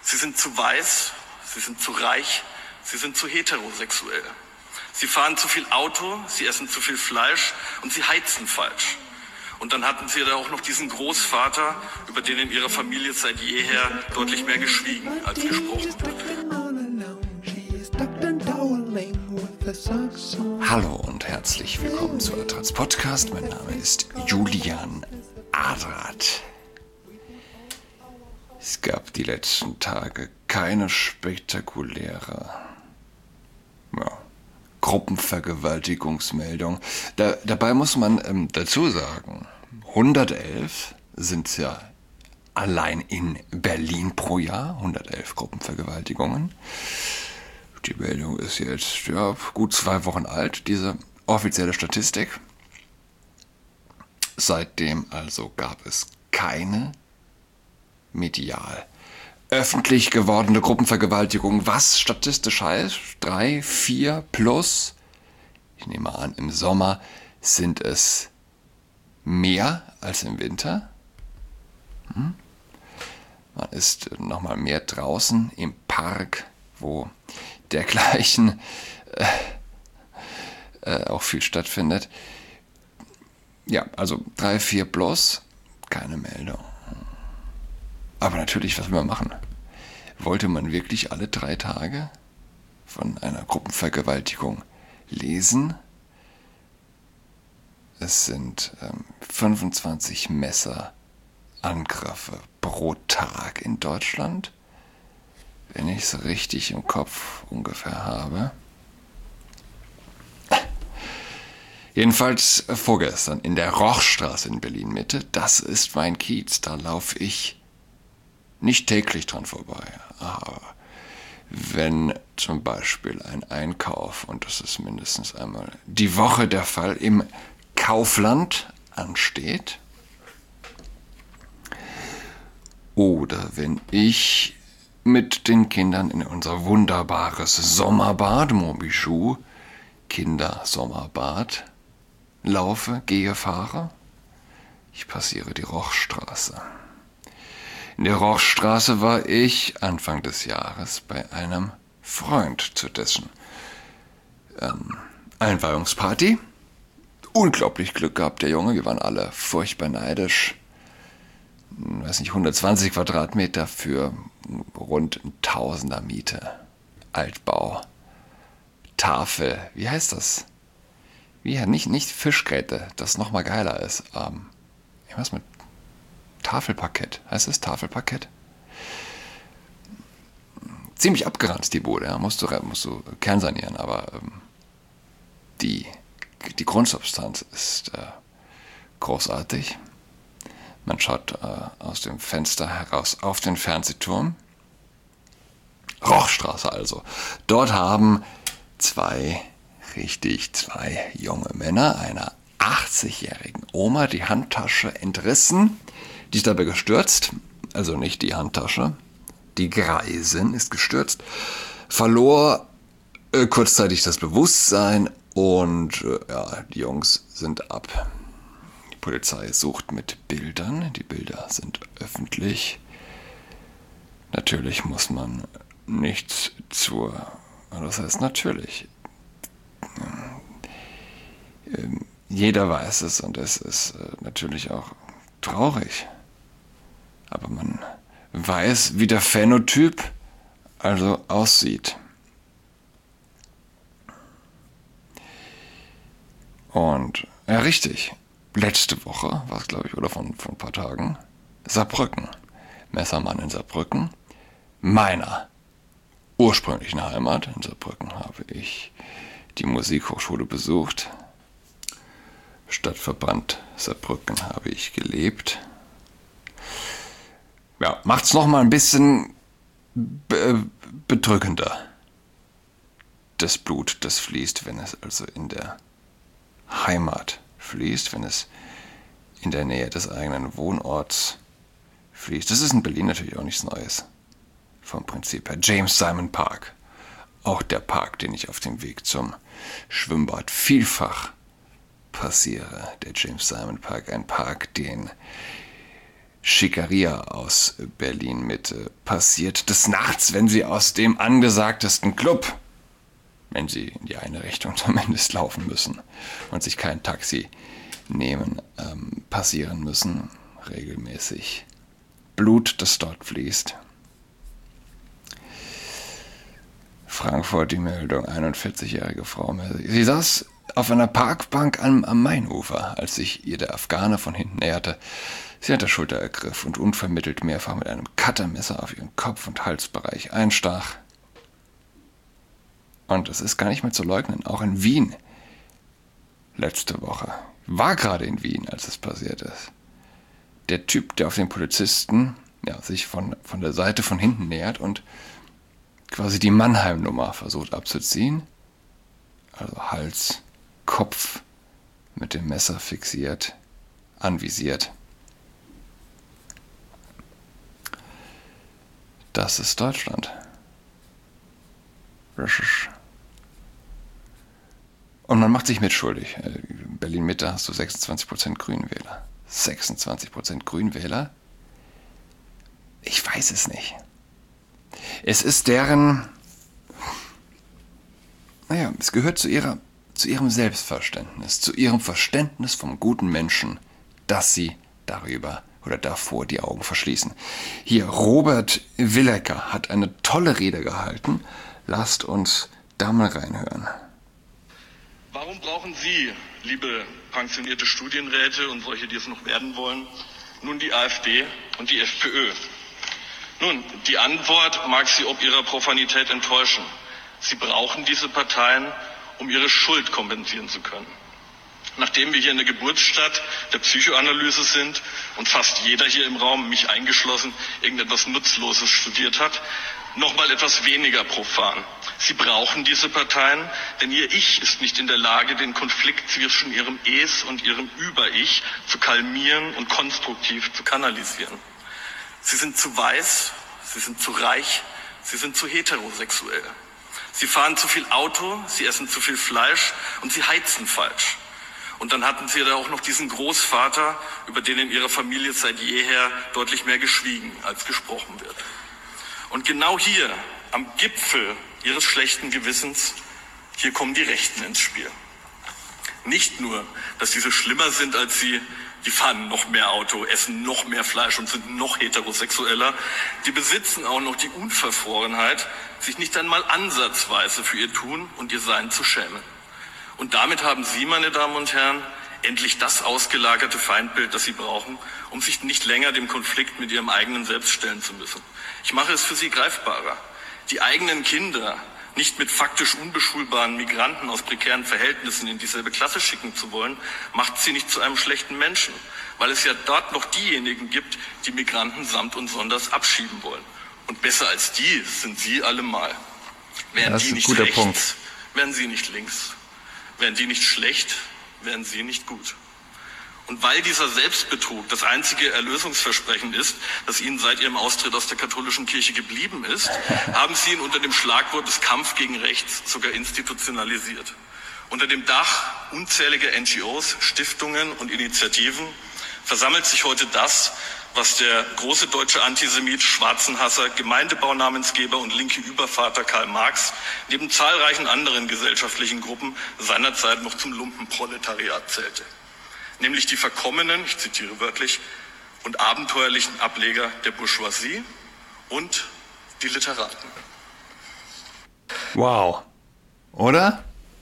Sie sind zu weiß, sie sind zu reich, sie sind zu heterosexuell. Sie fahren zu viel Auto, sie essen zu viel Fleisch und sie heizen falsch. Und dann hatten sie da auch noch diesen Großvater, über den in ihrer Familie seit jeher deutlich mehr geschwiegen als gesprochen wird. Hallo und herzlich willkommen zu Adrats Podcast. Mein Name ist Julian Adrat. Es gab die letzten Tage keine spektakuläre Gruppenvergewaltigungsmeldung. Dabei muss man dazu sagen, 111 sind es ja allein in Berlin pro Jahr, 111 Gruppenvergewaltigungen. Die Meldung ist jetzt gut 2 Wochen alt, diese offizielle Statistik. Seitdem also gab es keine medial öffentlich gewordene Gruppenvergewaltigung, was statistisch heißt 3, 4 plus. Ich nehme an, im Sommer sind es mehr als im Winter. Man ist nochmal mehr draußen im Park, wo dergleichen auch viel stattfindet. Ja, also 3, 4 plus, keine Meldung. Aber natürlich, was will man machen? Wollte man wirklich alle 3 Tage von einer Gruppenvergewaltigung lesen? Es sind 25 Messerangriffe pro Tag in Deutschland, wenn ich es richtig im Kopf ungefähr habe. Jedenfalls vorgestern in der Rochstraße in Berlin-Mitte, das ist mein Kiez, da laufe ich nicht täglich dran vorbei, aber wenn zum Beispiel ein Einkauf, und das ist mindestens einmal die Woche der Fall, im Kaufland ansteht, oder wenn ich mit den Kindern in unser wunderbares Sommerbad, Monbijoux, Kindersommerbad, laufe, gehe, fahre, ich passiere die Rochstraße. In der Rochstraße war ich Anfang des Jahres bei einem Freund zu dessen Einweihungsparty. Unglaublich Glück gehabt, der Junge. Wir waren alle furchtbar neidisch. 120 Quadratmeter für rund 1000er Miete. Altbau. Tafel. Wie heißt das? Nicht Fischgräte, das nochmal geiler ist. Was mit Tafelparkett. Heißt es Tafelparkett? Ziemlich abgeranzt die Bude, ja. Musst du kernsanieren, aber die Grundsubstanz ist großartig. Man schaut aus dem Fenster heraus auf den Fernsehturm. Rochstraße also. Dort haben zwei junge Männer einer 80-jährigen Oma die Handtasche entrissen. Die ist dabei gestürzt, also nicht die Handtasche. Die Greisin ist gestürzt, verlor kurzzeitig das Bewusstsein und die Jungs sind ab. Die Polizei sucht mit Bildern, die Bilder sind öffentlich. Natürlich muss man nichts das heißt natürlich. Jeder weiß es und es ist natürlich auch traurig. Aber man weiß, wie der Phänotyp also aussieht. Und, ja richtig, letzte Woche war es, glaube ich, oder von ein paar Tagen, Saarbrücken. Messermann in Saarbrücken. Meiner ursprünglichen Heimat in Saarbrücken habe ich die Musikhochschule besucht. Stadtverband Saarbrücken habe ich gelebt. Ja, macht's noch mal ein bisschen bedrückender. Das Blut, das fließt, wenn es also in der Heimat fließt, wenn es in der Nähe des eigenen Wohnorts fließt. Das ist in Berlin natürlich auch nichts Neues. Vom Prinzip her. James Simon Park. Auch der Park, den ich auf dem Weg zum Schwimmbad vielfach passiere. Der James Simon Park, ein Park, den Schickeria aus Berlin-Mitte passiert des Nachts, wenn sie aus dem angesagtesten Club, wenn sie in die eine Richtung zumindest laufen müssen und sich kein Taxi nehmen, passieren müssen, regelmäßig Blut, das dort fließt. Frankfurt die Meldung, 41-jährige Frau. Sie saß auf einer Parkbank am Mainufer, als sich ihr der Afghane von hinten näherte. Sie an der Schulter ergriff und unvermittelt mehrfach mit einem Cuttermesser auf ihren Kopf- und Halsbereich einstach. Und es ist gar nicht mehr zu leugnen, auch in Wien letzte Woche, war gerade in Wien, als es passiert ist. Der Typ, der auf den Polizisten sich von der Seite von hinten nähert und quasi die Mannheim-Nummer versucht abzuziehen, also Hals, Kopf mit dem Messer fixiert, anvisiert. Das ist Deutschland. Und man macht sich mitschuldig. In Berlin-Mitte hast du 26% Grünwähler. 26% Grünwähler? Ich weiß es nicht. Es ist deren... es gehört zu ihrem Selbstverständnis, zu ihrem Verständnis vom guten Menschen, dass sie darüber oder davor die Augen verschließen. Hier, Robert Willecker hat eine tolle Rede gehalten. Lasst uns da mal reinhören. Warum brauchen Sie, liebe pensionierte Studienräte und solche, die es noch werden wollen, nun die AfD und die FPÖ? Nun, die Antwort mag Sie ob ihrer Profanität enttäuschen. Sie brauchen diese Parteien, um ihre Schuld kompensieren zu können. Nachdem wir hier in der Geburtsstadt der Psychoanalyse sind und fast jeder hier im Raum, mich eingeschlossen, irgendetwas Nutzloses studiert hat, nochmal etwas weniger profan. Sie brauchen diese Parteien, denn Ihr Ich ist nicht in der Lage, den Konflikt zwischen Ihrem Es und Ihrem Über-Ich zu kalmieren und konstruktiv zu kanalisieren. Sie sind zu weiß, Sie sind zu reich, Sie sind zu heterosexuell. Sie fahren zu viel Auto, Sie essen zu viel Fleisch und Sie heizen falsch. Und dann hatten Sie da auch noch diesen Großvater, über den in Ihrer Familie seit jeher deutlich mehr geschwiegen als gesprochen wird. Und genau hier, am Gipfel Ihres schlechten Gewissens, hier kommen die Rechten ins Spiel. Nicht nur, dass diese schlimmer sind als Sie, die fahren noch mehr Auto, essen noch mehr Fleisch und sind noch heterosexueller, die besitzen auch noch die Unverfrorenheit, sich nicht einmal ansatzweise für ihr Tun und ihr Sein zu schämen. Und damit haben Sie, meine Damen und Herren, endlich das ausgelagerte Feindbild, das Sie brauchen, um sich nicht länger dem Konflikt mit Ihrem eigenen Selbst stellen zu müssen. Ich mache es für Sie greifbarer. Die eigenen Kinder nicht mit faktisch unbeschulbaren Migranten aus prekären Verhältnissen in dieselbe Klasse schicken zu wollen, macht sie nicht zu einem schlechten Menschen, weil es ja dort noch diejenigen gibt, die Migranten samt und sonders abschieben wollen. Und besser als die sind Sie allemal. Wären die nicht rechts, wären Sie nicht links. Wären die nicht schlecht, wären Sie nicht gut. Und weil dieser Selbstbetrug das einzige Erlösungsversprechen ist, das Ihnen seit Ihrem Austritt aus der katholischen Kirche geblieben ist, haben Sie ihn unter dem Schlagwort des Kampf gegen Rechts sogar institutionalisiert. Unter dem Dach unzähliger NGOs, Stiftungen und Initiativen versammelt sich heute das, was der große deutsche Antisemit, Schwarzenhasser, Gemeindebaunamensgeber und linke Übervater Karl Marx neben zahlreichen anderen gesellschaftlichen Gruppen seinerzeit noch zum Lumpenproletariat zählte. Nämlich die verkommenen, ich zitiere wörtlich, und abenteuerlichen Ableger der Bourgeoisie und die Literaten. Wow. Oder?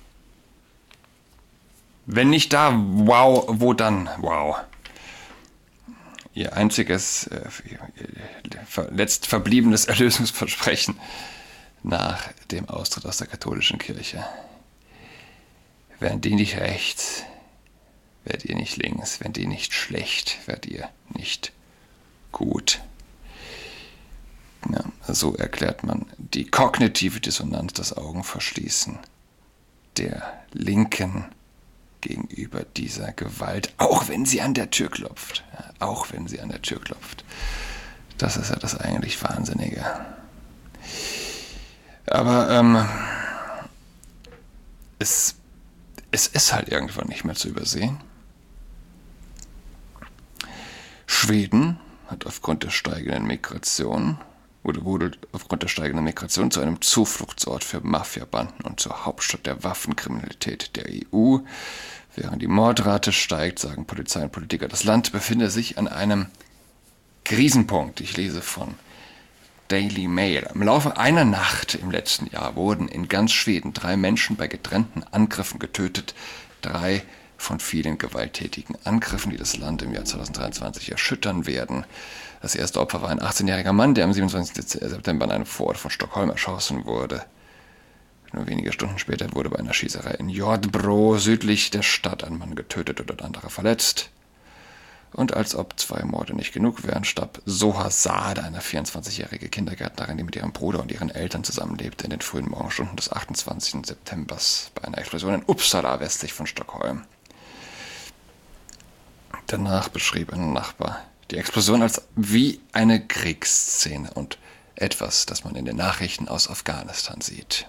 Wenn nicht da, wow, wo dann? Wow. Ihr einziges, letzt verbliebenes Erlösungsversprechen nach dem Austritt aus der katholischen Kirche. Wären die nicht rechts, werdet ihr nicht links. Wenn die nicht schlecht, werdet ihr nicht gut. Ja, so erklärt man die kognitive Dissonanz, das Augenverschließen der Linken gegenüber dieser Gewalt, auch wenn sie an der Tür klopft. Ja, auch wenn sie an der Tür klopft. Das ist ja das eigentlich Wahnsinnige. Aber es ist halt irgendwann nicht mehr zu übersehen. Schweden wurde aufgrund der steigenden Migration zu einem Zufluchtsort für Mafiabanden und zur Hauptstadt der Waffenkriminalität der EU. Während die Mordrate steigt, sagen Polizei und Politiker, das Land befinde sich an einem Krisenpunkt. Ich lese von Daily Mail. Im Laufe einer Nacht im letzten Jahr wurden in ganz Schweden 3 Menschen bei getrennten Angriffen getötet. 3 von vielen gewalttätigen Angriffen, die das Land im Jahr 2023 erschüttern werden. Das erste Opfer war ein 18-jähriger Mann, der am 27. September in einem Vorort von Stockholm erschossen wurde. Nur wenige Stunden später wurde bei einer Schießerei in Jordbro südlich der Stadt ein Mann getötet und ein anderer verletzt. Und als ob 2 Morde nicht genug wären, starb Soha Saade, eine 24-jährige Kindergärtnerin, die mit ihrem Bruder und ihren Eltern zusammenlebte, in den frühen Morgenstunden des 28. September bei einer Explosion in Uppsala, westlich von Stockholm. Danach beschrieb ein Nachbar die Explosion als wie eine Kriegsszene und etwas, das man in den Nachrichten aus Afghanistan sieht.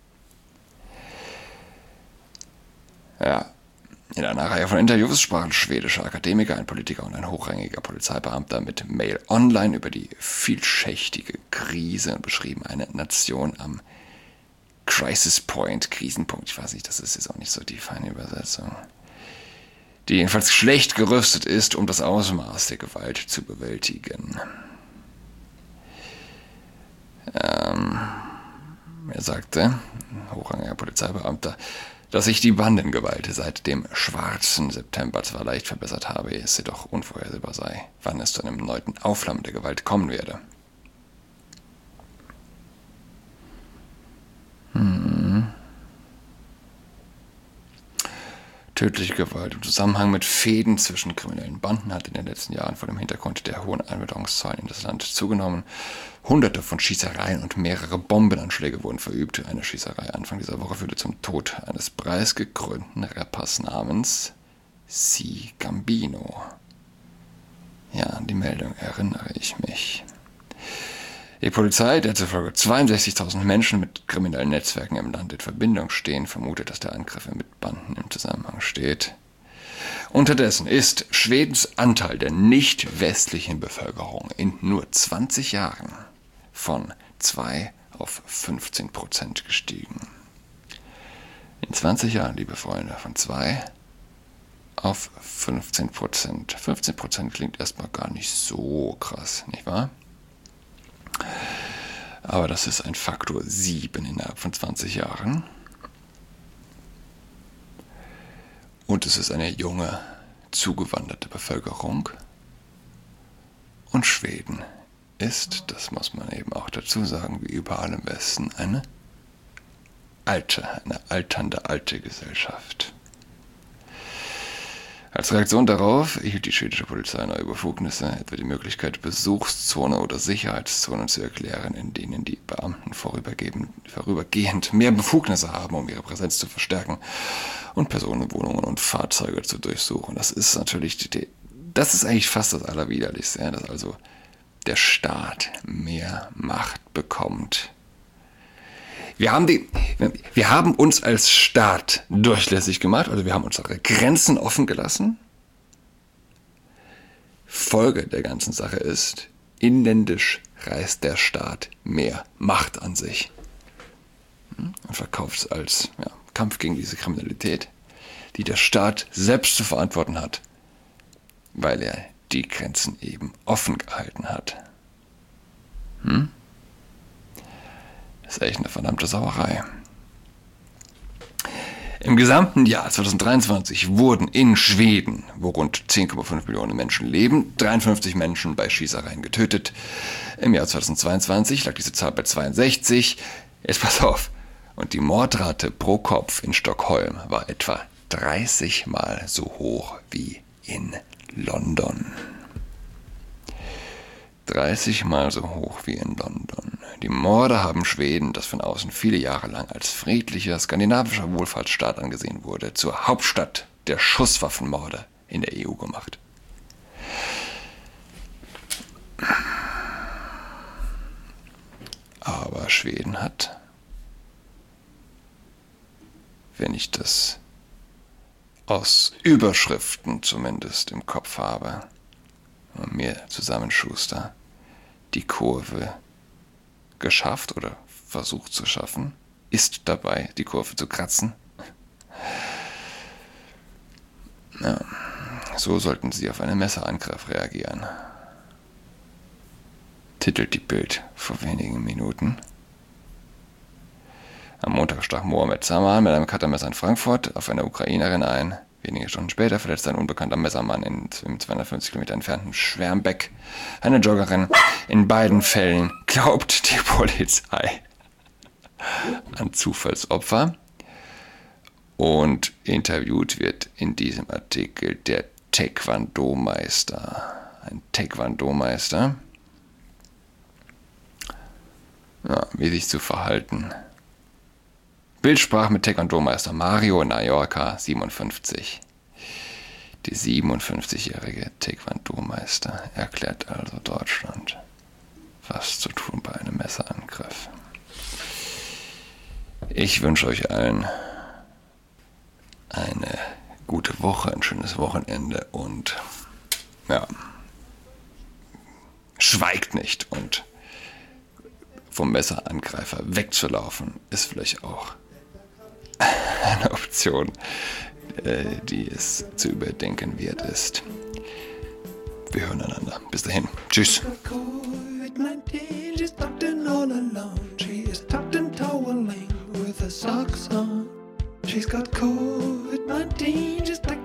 Ja, in einer Reihe von Interviews sprachen schwedische Akademiker, ein Politiker und ein hochrangiger Polizeibeamter mit Mail Online über die vielschichtige Krise und beschrieben eine Nation am Crisis Point, Krisenpunkt, ich weiß nicht, das ist jetzt auch nicht so die feine Übersetzung, die jedenfalls schlecht gerüstet ist, um das Ausmaß der Gewalt zu bewältigen. Er sagte, ein hochrangiger Polizeibeamter, dass sich die Bandengewalt seit dem schwarzen September zwar leicht verbessert habe, es jedoch unvorhersehbar sei, wann es zu einem erneuten Aufflammen der Gewalt kommen werde. Tödliche Gewalt im Zusammenhang mit Fehden zwischen kriminellen Banden hat in den letzten Jahren vor dem Hintergrund der hohen Einwanderungszahlen in das Land zugenommen. Hunderte von Schießereien und mehrere Bombenanschläge wurden verübt. Eine Schießerei Anfang dieser Woche führte zum Tod eines preisgekrönten Rappers namens C. Gambino. Ja, an die Meldung erinnere ich mich. Die Polizei, der zufolge 62.000 Menschen mit kriminellen Netzwerken im Land in Verbindung stehen, vermutet, dass der Angriff mit Banden im Zusammenhang steht. Unterdessen ist Schwedens Anteil der nicht-westlichen Bevölkerung in nur 20 Jahren von 2 auf 15% gestiegen. In 20 Jahren, liebe Freunde, von 2 auf 15%. 15% klingt erstmal gar nicht so krass, nicht wahr? Aber das ist ein Faktor 7 innerhalb von 20 Jahren. Und es ist eine junge, zugewanderte Bevölkerung. Und Schweden ist, das muss man eben auch dazu sagen, wie überall im Westen, eine alternde alte Gesellschaft. Als Reaktion darauf erhielt die schwedische Polizei neue Befugnisse, etwa die Möglichkeit, Besuchszone oder Sicherheitszonen zu erklären, in denen die Beamten vorübergehend mehr Befugnisse haben, um ihre Präsenz zu verstärken und Personenwohnungen und Fahrzeuge zu durchsuchen. Das ist natürlich das ist eigentlich fast das Allerwiderlichste, dass also der Staat mehr Macht bekommt. Wir haben uns als Staat durchlässig gemacht, also wir haben unsere Grenzen offen gelassen. Folge der ganzen Sache ist, inländisch reißt der Staat mehr Macht an sich und verkauft es als Kampf gegen diese Kriminalität, die der Staat selbst zu verantworten hat, weil er die Grenzen eben offen gehalten hat. Das ist echt eine verdammte Sauerei. Im gesamten Jahr 2023 wurden in Schweden, wo rund 10,5 Millionen Menschen leben, 53 Menschen bei Schießereien getötet. Im Jahr 2022 lag diese Zahl bei 62. Jetzt pass auf. Und die Mordrate pro Kopf in Stockholm war etwa 30 Mal so hoch wie in London. 30 Mal so hoch wie in London. Die Morde haben Schweden, das von außen viele Jahre lang als friedlicher skandinavischer Wohlfahrtsstaat angesehen wurde, zur Hauptstadt der Schusswaffenmorde in der EU gemacht. Aber Schweden hat, wenn ich das aus Überschriften zumindest im Kopf habe, und mir zusammen, Schuster, die Kurve geschafft oder versucht zu schaffen, ist dabei, die Kurve zu kratzen. Ja, so sollten Sie auf einen Messerangriff reagieren, titelt die Bild vor wenigen Minuten. Am Montag stach Mohammed Zaman mit einem Cuttermesser in Frankfurt auf eine Ukrainerin ein. Wenige Stunden später verletzte ein unbekannter Messermann im 250 Kilometer entfernten Schwermbeck eine Joggerin. In beiden Fällen glaubt die Polizei an Zufallsopfer. Und interviewt wird in diesem Artikel der Taekwondo-Meister. Ein Taekwondo-Meister. Ja, wie sich zu verhalten. Bild sprach mit Taekwondo-Meister Mario Nayorka, 57. Die 57-jährige Taekwondo-Meister erklärt also Deutschland, was zu tun bei einem Messerangriff. Ich wünsche euch allen eine gute Woche, ein schönes Wochenende und ja, schweigt nicht, und vom Messerangreifer wegzulaufen ist vielleicht auch eine Option, die es zu überdenken wert ist. Wir hören einander. Bis dahin. Tschüss. She's tucked in all alone. She is tucked and toweling with her socks on. She's got COVID-19, she's tucked